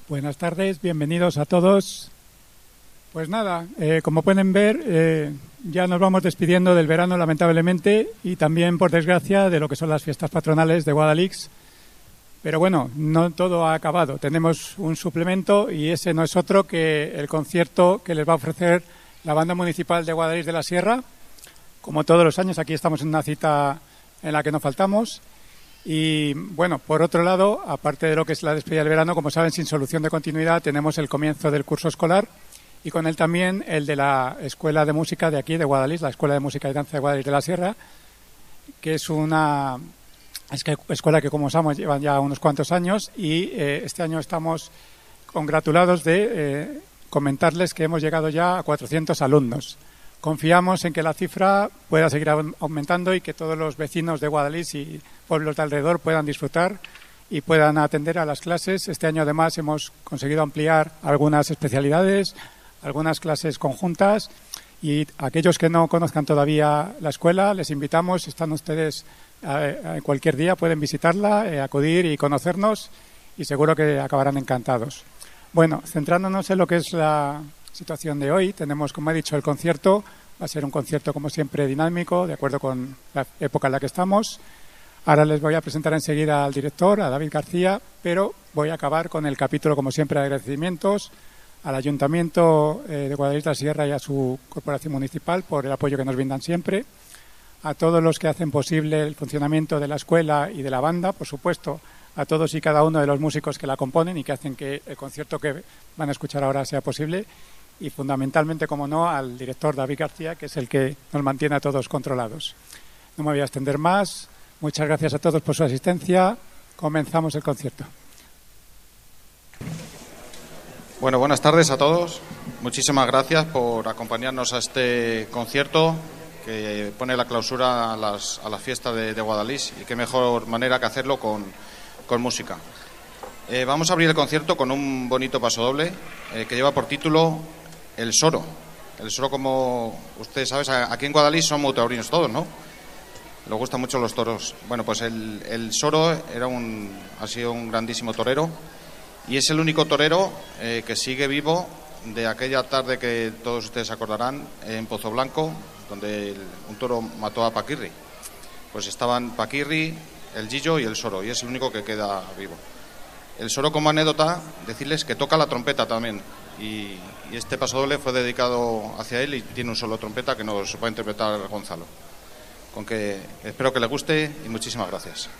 Buenas tardes, bienvenidos a todos. Pues nada, como pueden ver, ya nos vamos despidiendo del verano, lamentablemente, y también, por desgracia, de lo que son las fiestas patronales de Guadalix. Pero bueno, no todo ha acabado. Tenemos un suplemento y ese no es otro que el concierto que les va a ofrecer la Banda Municipal de Guadalix de la Sierra. Como todos los años, aquí estamos en una cita en la que no faltamos. Y bueno, por otro lado, aparte de lo que es la despedida del verano, como saben, sin solución de continuidad, tenemos el comienzo del curso escolar y con él también el de la Escuela de Música de aquí, de Guadalix, la Escuela de Música y Danza de Guadalix de la Sierra, que es una escuela que, como sabemos, llevan ya unos cuantos años y este año estamos congratulados de comentarles que hemos llegado ya a 400 alumnos. Confiamos en que la cifra pueda seguir aumentando y que todos los vecinos de Guadalix y pueblos de alrededor puedan disfrutar y puedan atender a las clases. Este año, además, hemos conseguido ampliar algunas especialidades, algunas clases conjuntas, y aquellos que no conozcan todavía la escuela, les invitamos, están ustedes cualquier día, pueden visitarla, acudir y conocernos, y seguro que acabarán encantados. Bueno, centrándonos en lo que es la situación de hoy, tenemos, como he dicho, el concierto. Va a ser un concierto, como siempre, dinámico, de acuerdo con la época en la que estamos. Ahora les voy a presentar enseguida al director, a David García, pero voy a acabar con el capítulo, como siempre, de agradecimientos al Ayuntamiento de Guadalix de la Sierra y a su corporación municipal por el apoyo que nos brindan siempre, a todos los que hacen posible el funcionamiento de la escuela y de la banda, por supuesto, a todos y cada uno de los músicos que la componen y que hacen que el concierto que van a escuchar ahora sea posible, y fundamentalmente, como no, al director David García, que es el que nos mantiene a todos controlados. No me voy a extender más. Muchas gracias a todos por su asistencia. Comenzamos el concierto. Bueno, buenas tardes a todos. Muchísimas gracias por acompañarnos a este concierto que pone la clausura a las fiestas de Guadalix, y qué mejor manera que hacerlo con música. Vamos a abrir el concierto con un bonito pasodoble que lleva por título El Soro. El Soro, como ustedes saben, aquí en Guadalix son muy taurinos todos, ¿no? Les gustan mucho los toros. Bueno, pues el Soro ha sido un grandísimo torero, y es el único torero que sigue vivo de aquella tarde que todos ustedes acordarán en Pozo Blanco, donde un toro mató a Paquirri. Pues estaban Paquirri, el Gillo y el Soro, y es el único que queda vivo. El Soro, como anécdota, decirles que toca la trompeta también, y este pasodoble fue dedicado hacia él y tiene un solo trompeta que nos va a interpretar Gonzalo. Con que espero que le guste y muchísimas gracias.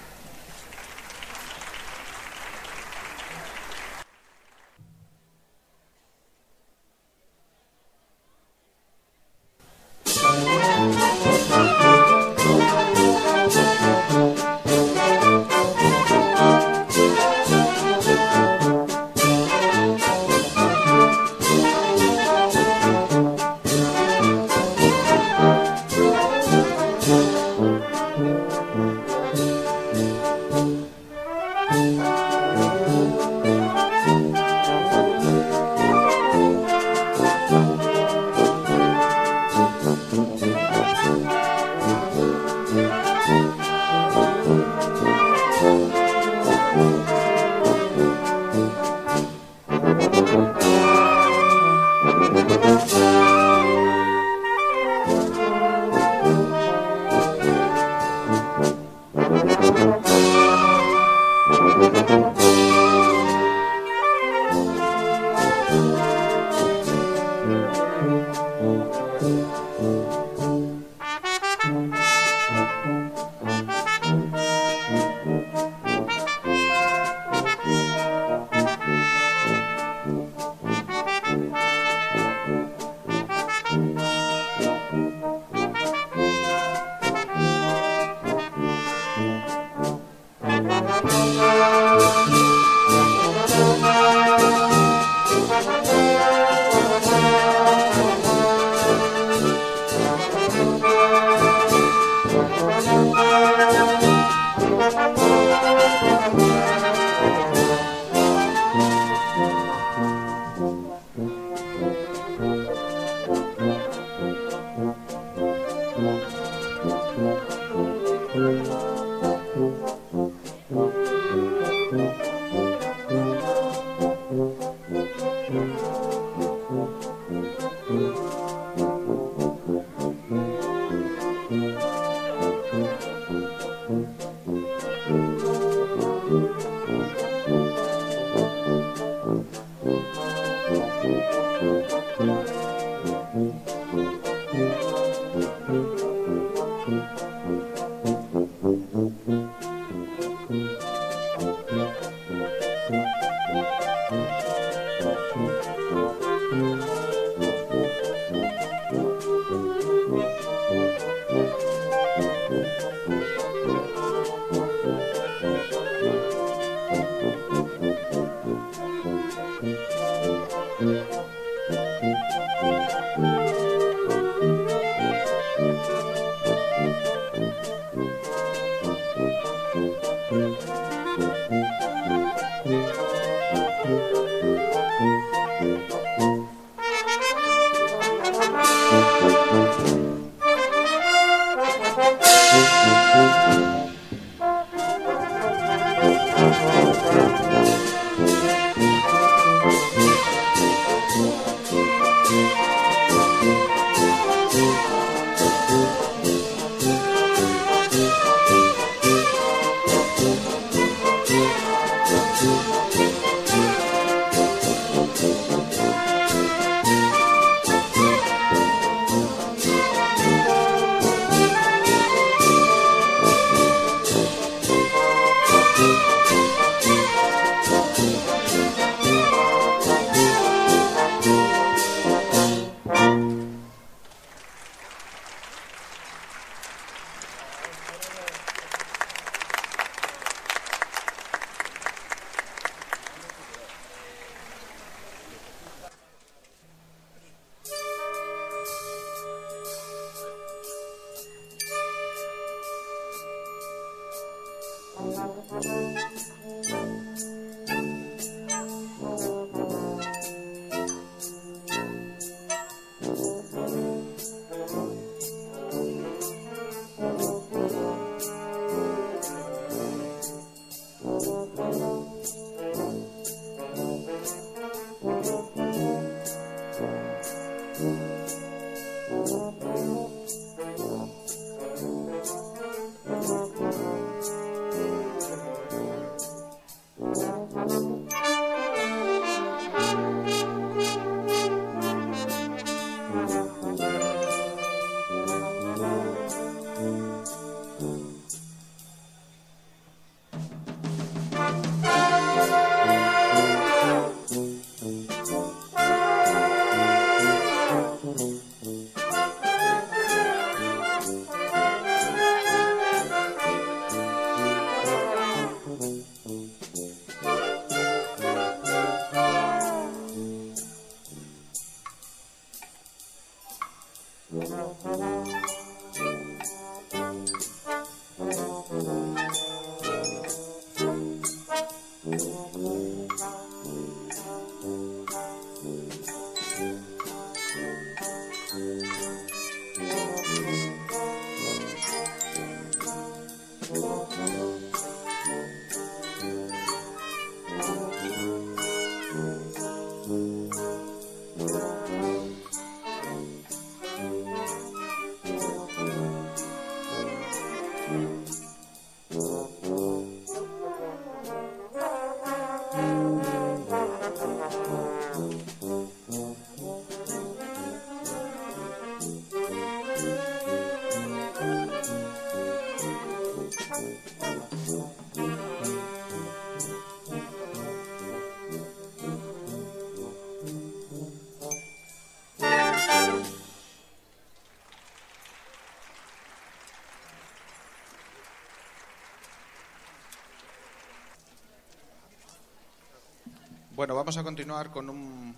Bueno, vamos a continuar con un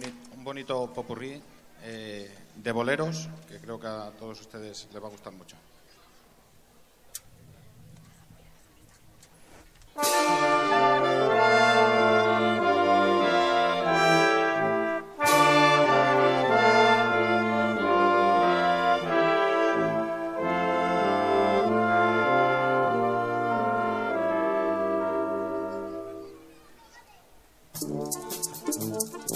bonito popurrí de boleros, que creo que a todos ustedes les va a gustar mucho.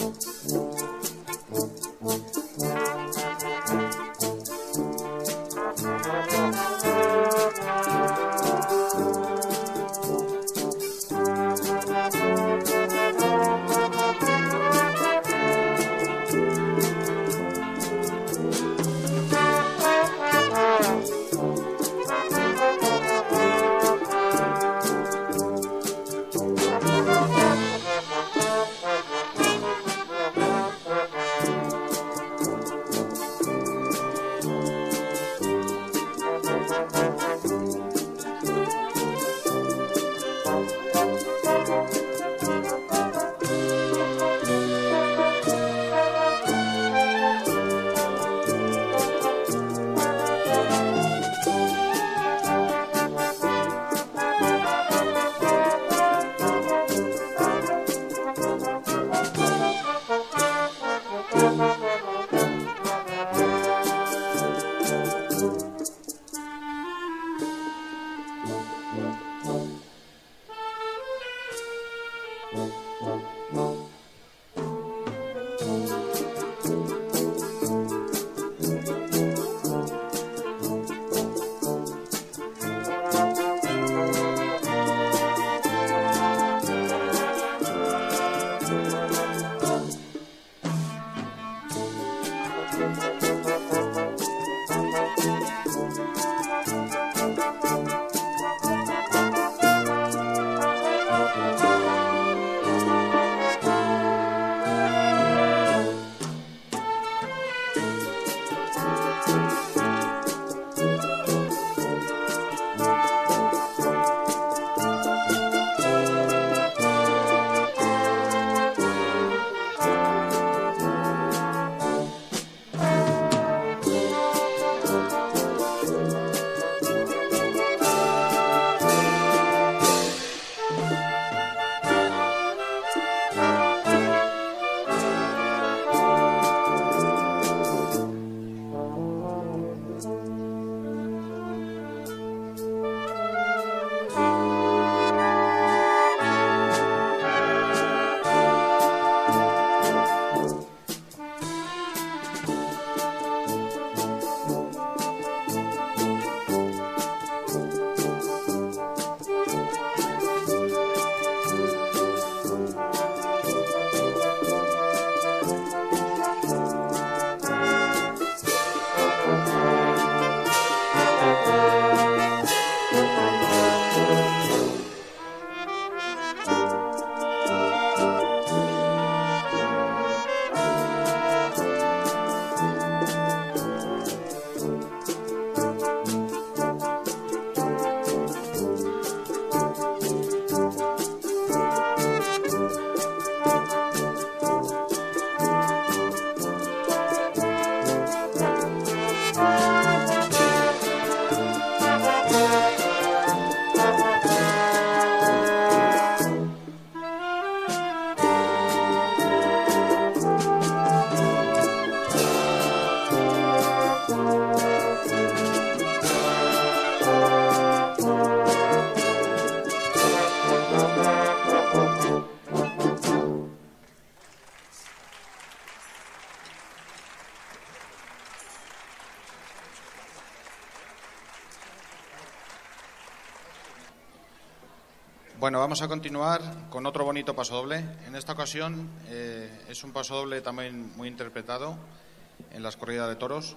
Bueno, vamos a continuar con otro bonito pasodoble. En esta ocasión es un pasodoble también muy interpretado en las corridas de toros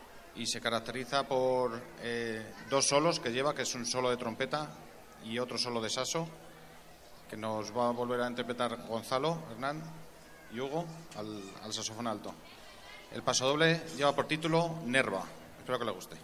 y se caracteriza por dos solos que lleva, que es un solo de trompeta y otro solo de saxo, que nos va a volver a interpretar Gonzalo, Hernán y Hugo al saxofón alto. El pasodoble lleva por título Nerva. Espero que le guste.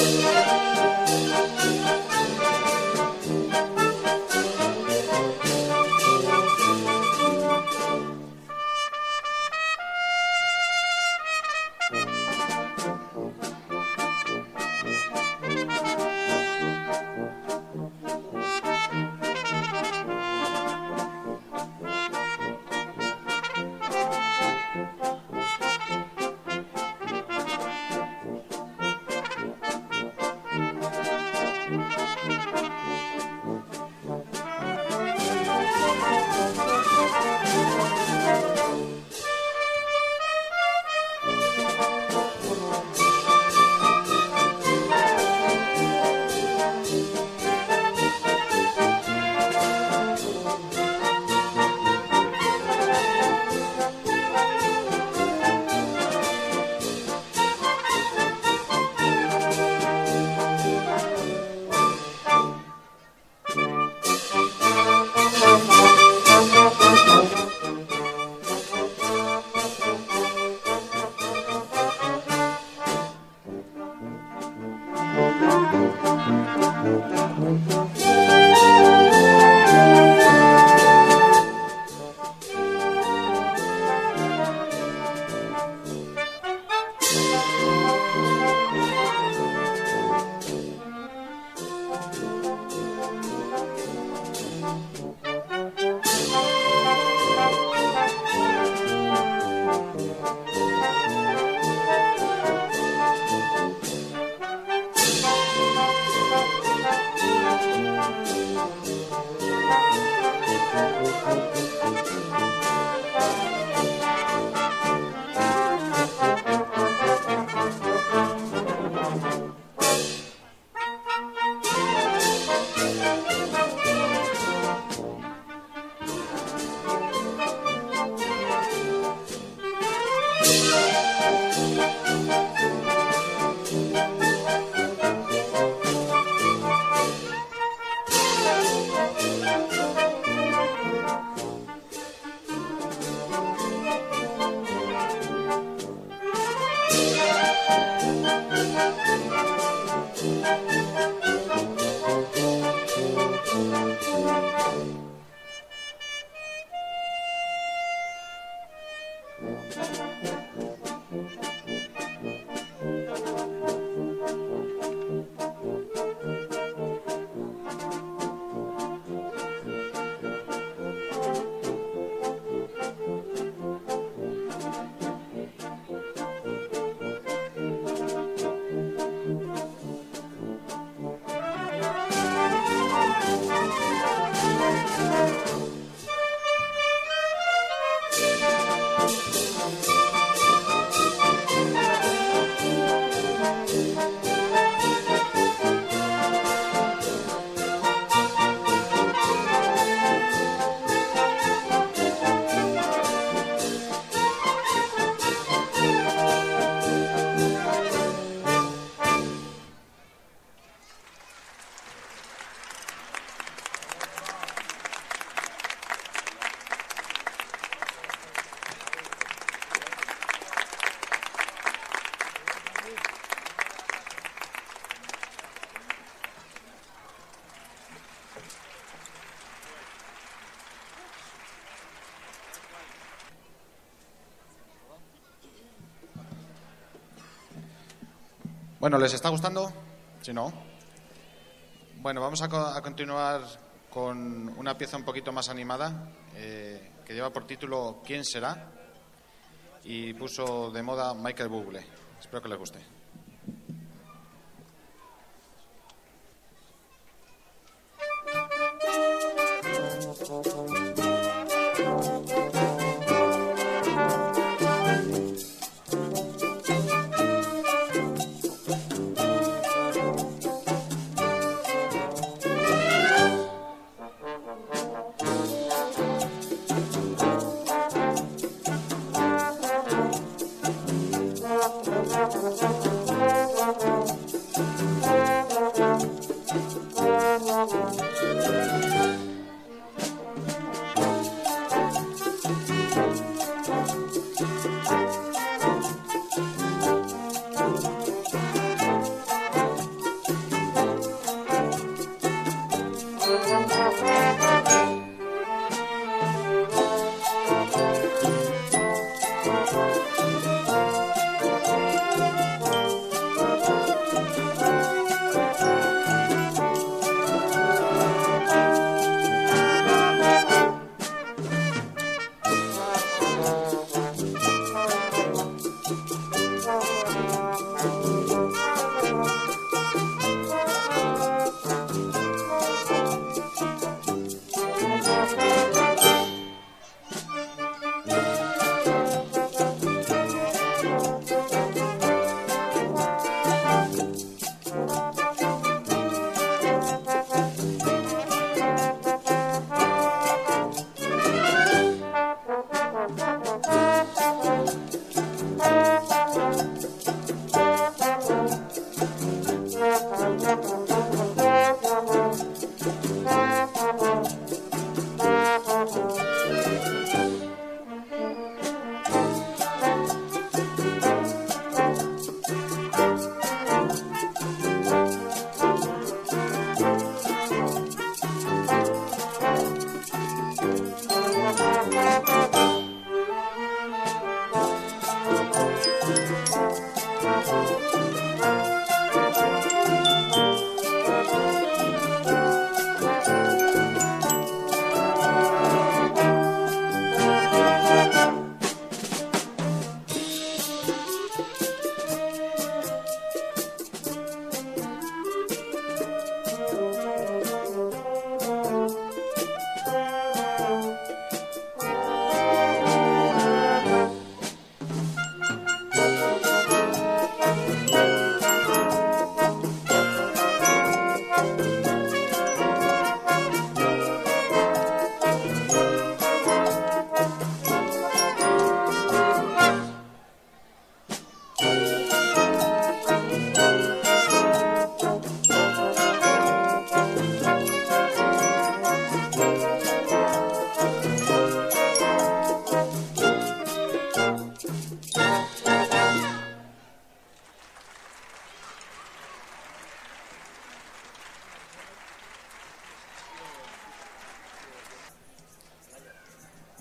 Bueno, ¿les está gustando? Si no. Bueno, vamos a continuar con una pieza un poquito más animada que lleva por título ¿Quién será? Y puso de moda Michael Bublé. Espero que les guste.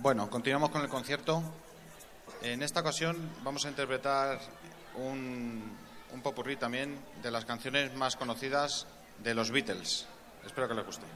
Bueno, continuamos con el concierto. En esta ocasión vamos a interpretar un popurrí también de las canciones más conocidas de los Beatles. Espero que les guste.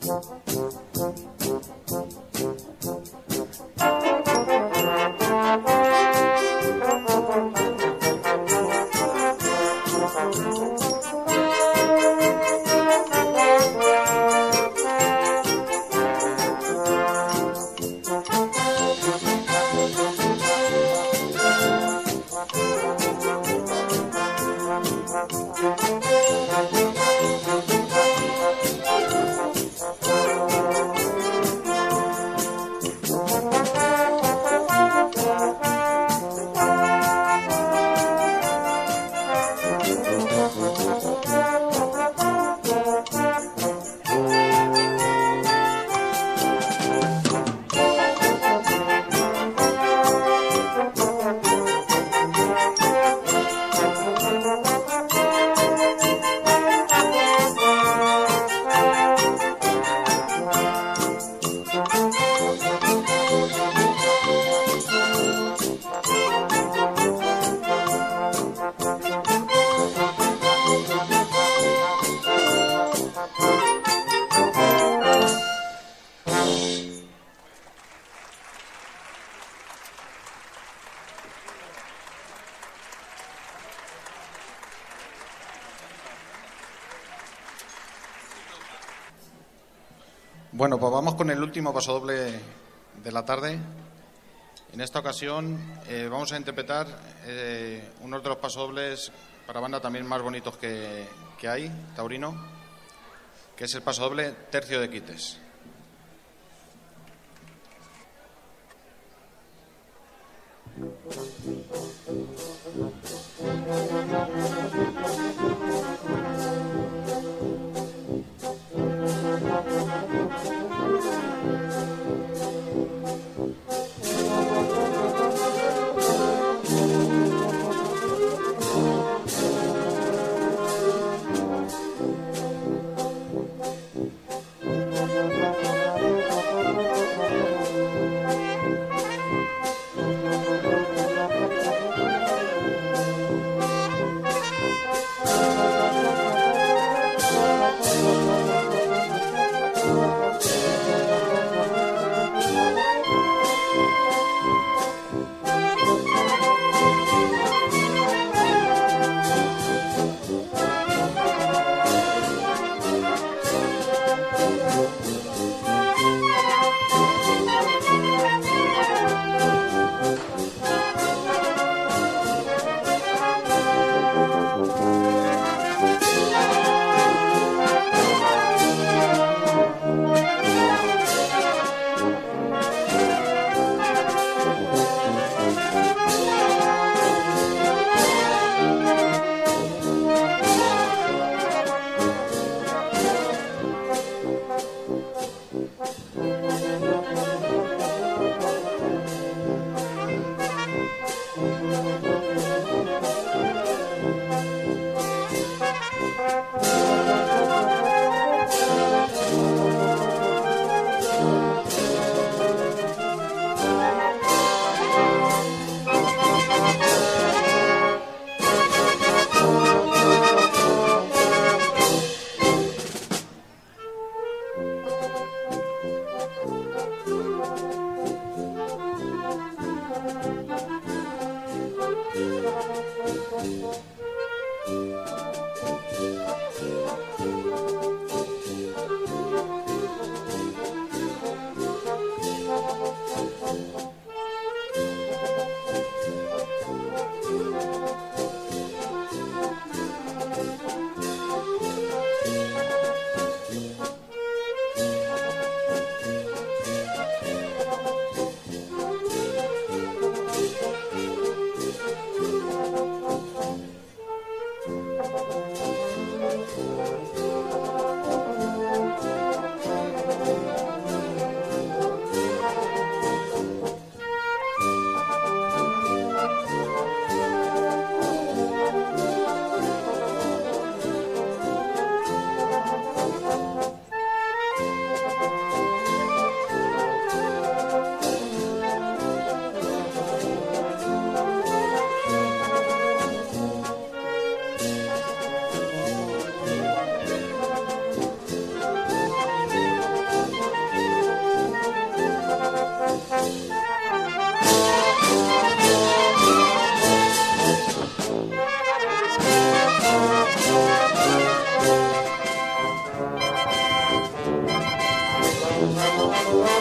Bueno, pues vamos con el último pasodoble de la tarde. En esta ocasión vamos a interpretar uno de los pasodobles para banda también más bonitos que hay, taurino, que es el pasodoble Tercio de Quites.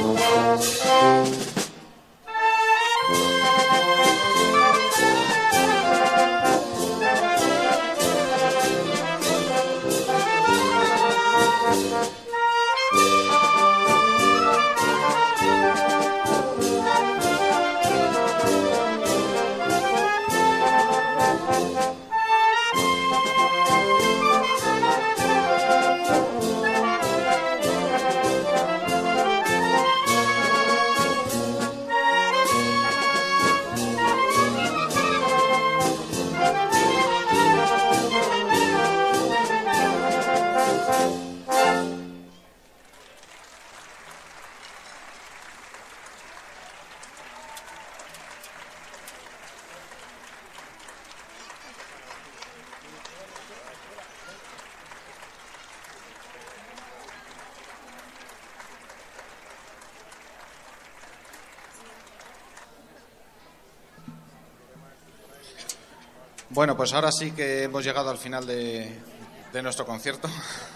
Bueno, pues ahora sí que hemos llegado al final de nuestro concierto.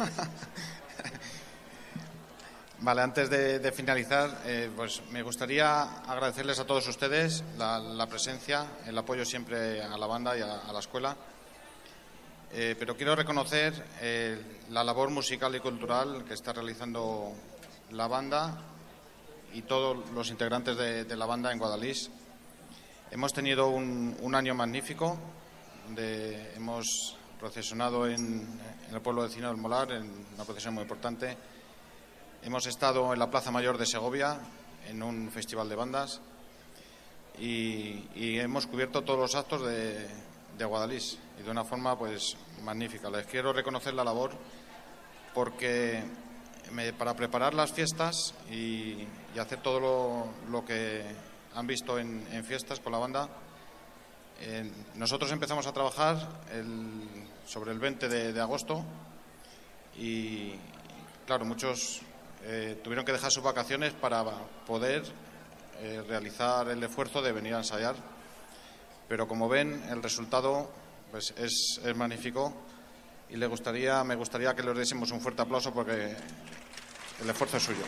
Vale, antes de finalizar, pues me gustaría agradecerles a todos ustedes la presencia, el apoyo siempre a la banda y a la escuela. Pero quiero reconocer la labor musical y cultural que está realizando la banda y todos los integrantes de la banda en Guadalix. Hemos tenido un año magnífico, donde hemos procesionado en el pueblo vecino del Molar, en una procesión muy importante. Hemos estado en la Plaza Mayor de Segovia, en un festival de bandas, y hemos cubierto todos los actos de Guadalix, y de una forma pues magnífica. Les quiero reconocer la labor, porque para preparar las fiestas y hacer todo lo que han visto en fiestas con la banda, nosotros empezamos a trabajar sobre el 20 de agosto y, claro, muchos tuvieron que dejar sus vacaciones para poder realizar el esfuerzo de venir a ensayar. Pero, como ven, el resultado pues es magnífico y me gustaría que les diésemos un fuerte aplauso porque el esfuerzo es suyo.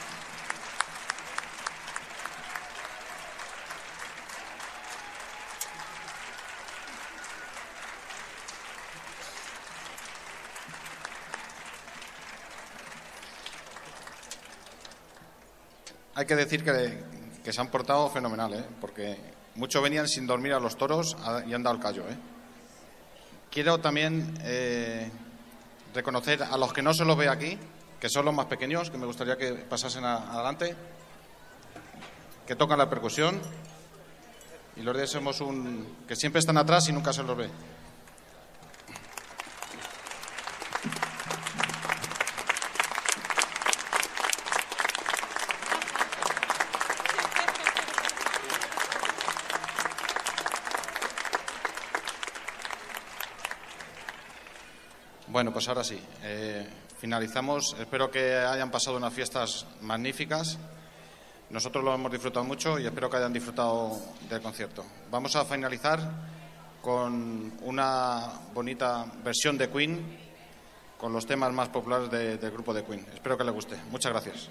Hay que decir que se han portado fenomenal, porque muchos venían sin dormir a los toros y han dado el callo. Quiero también reconocer a los que no se los ve aquí, que son los más pequeños, que me gustaría que pasasen adelante, que tocan la percusión, y los demás somos que siempre están atrás y nunca se los ve. Bueno, pues ahora sí, finalizamos. Espero que hayan pasado unas fiestas magníficas. Nosotros lo hemos disfrutado mucho y espero que hayan disfrutado del concierto. Vamos a finalizar con una bonita versión de Queen, con los temas más populares del grupo de Queen. Espero que les guste. Muchas gracias.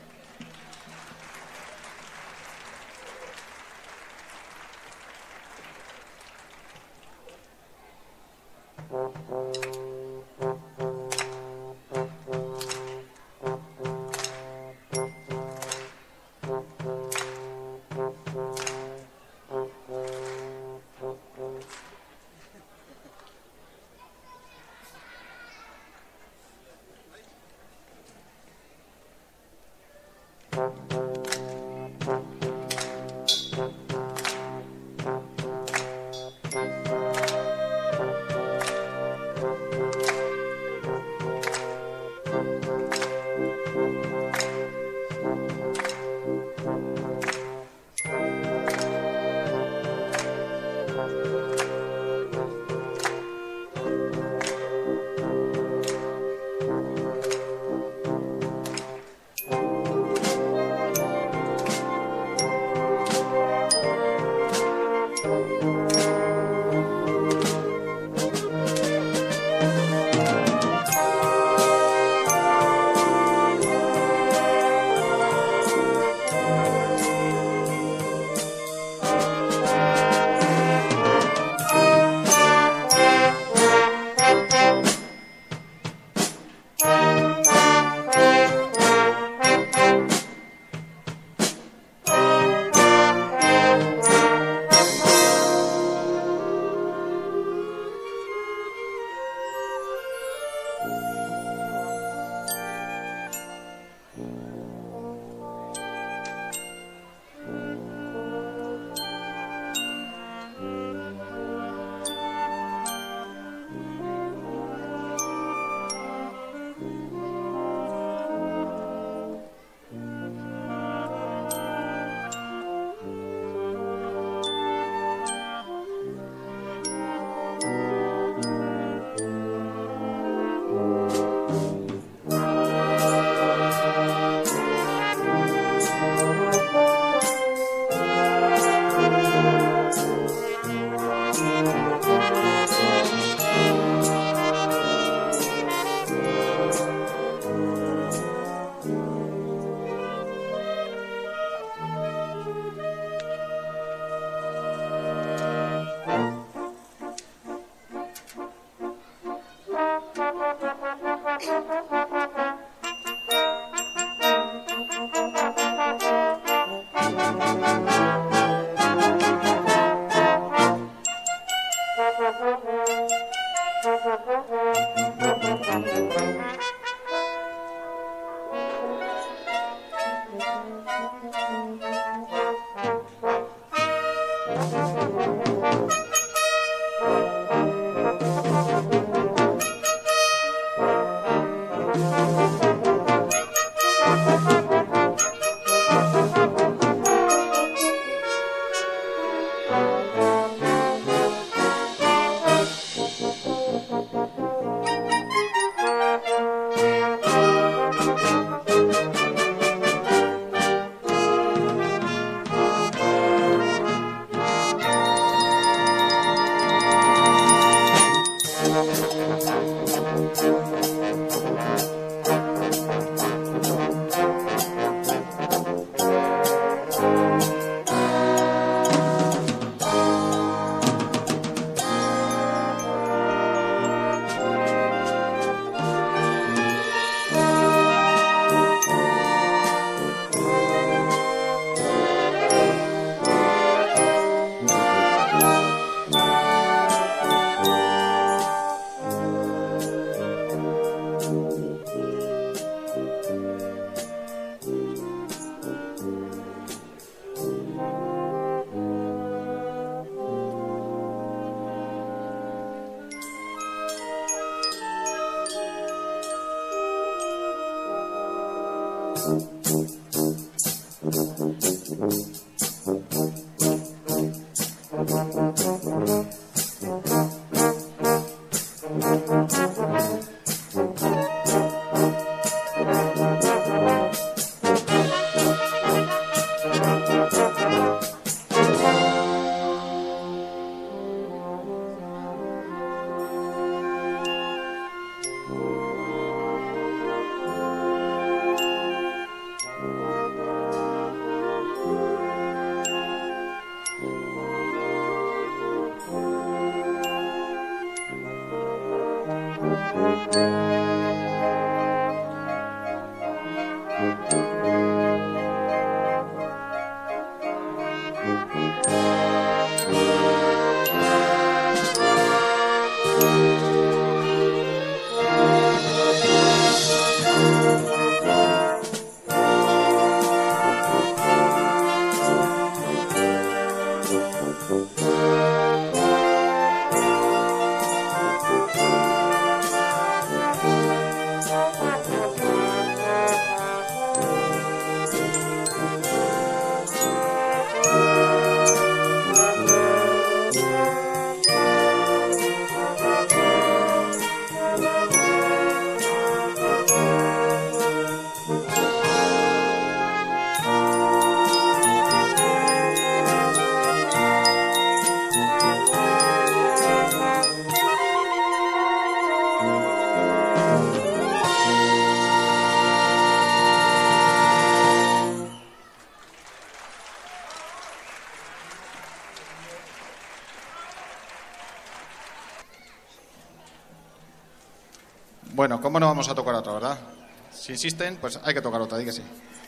Bueno, ¿cómo no vamos a tocar otra, verdad? Si insisten, pues hay que tocar otra, di que sí.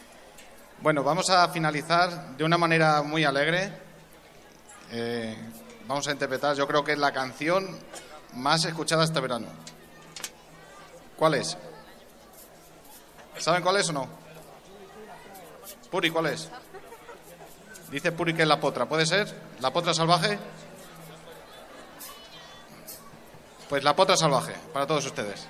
Bueno, vamos a finalizar de una manera muy alegre. Vamos a interpretar, yo creo que es la canción más escuchada este verano. ¿Cuál es? ¿Saben cuál es o no? Puri, ¿cuál es? Dice Puri que es la potra. ¿Puede ser? ¿La potra salvaje? Pues la potra salvaje, para todos ustedes.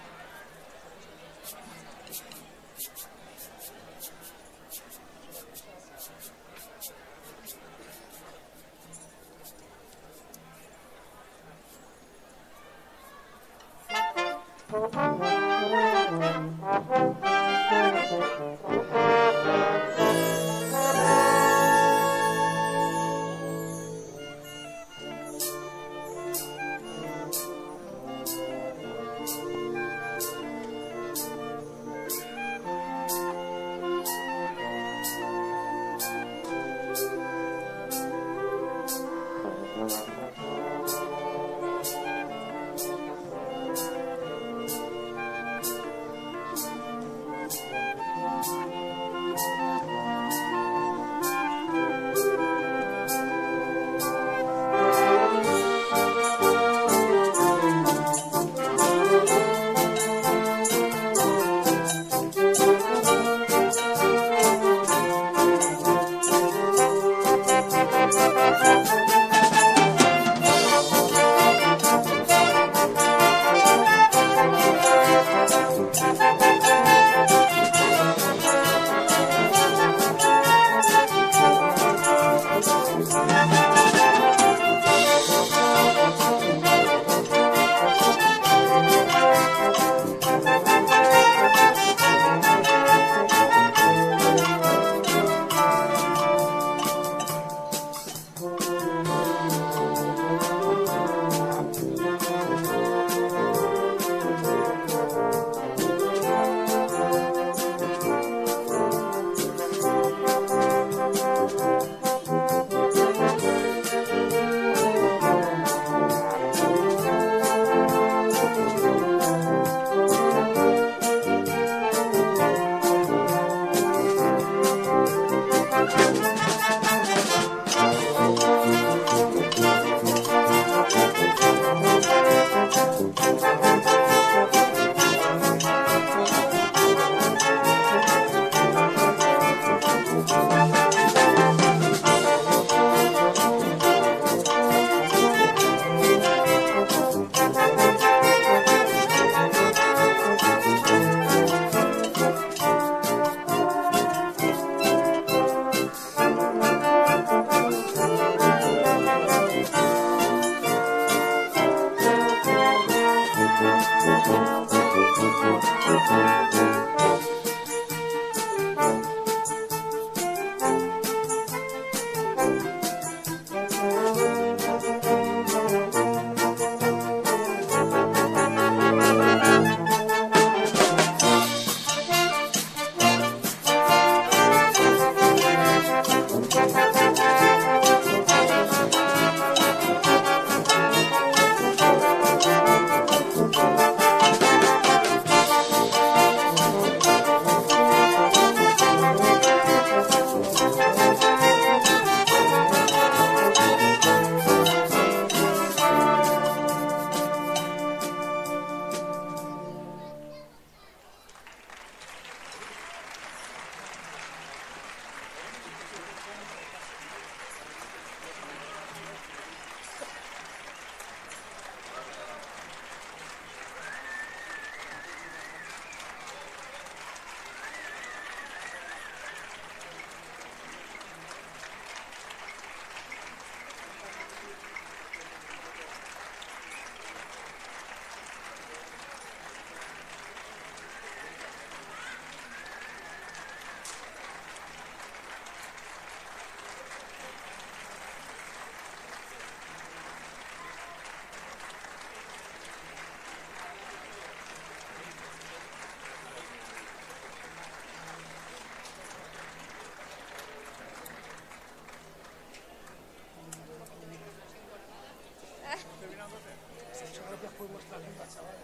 Muchas gracias por vuestra ayuda, chaval.